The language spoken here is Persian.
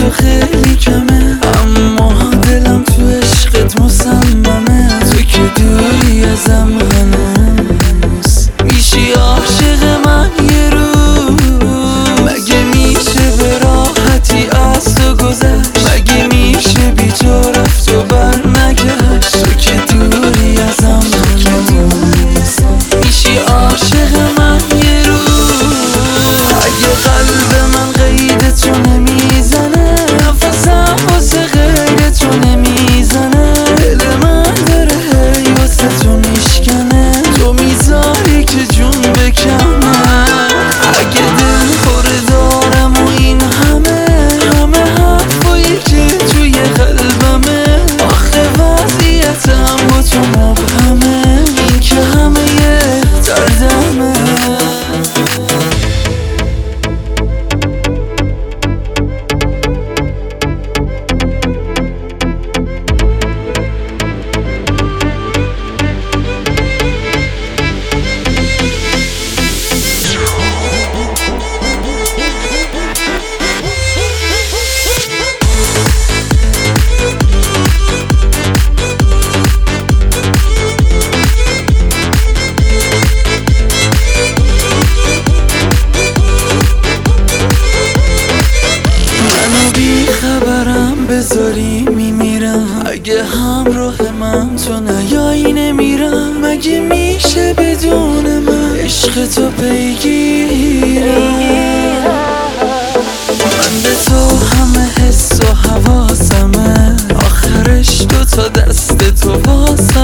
خیلی کمه، اما دلم تو عشقت مصممه. تو که دوری ازم هنوز میشی عاشق من یه روز. مگه میشه به راحتی از تو گذشت؟ مگه میشه بی تو رفت و بر نگشت؟ تو که دوری ازم هنوز میشی عاشق من یه روز. اگه قلب من قید تو نمیزنه، نفسم واسه غیر تو نمیزنه، دل من داره هی واسه تو میشکنه، تو میذاری که جون بکنه. اگه دل خوره دارم و این همه حرفایی که توی قلبمه، آخه وضعیتم با تو مبهمه، این که همه یه دردمه. خبرم بذاری میمیرم، اگه همراه من تو نیایی نمیرم. مگه میشه بدون من عشق تو پیگیرم؟ من به تو همه حس و حواسمه، آخرش 2 تا دست تو واسمه.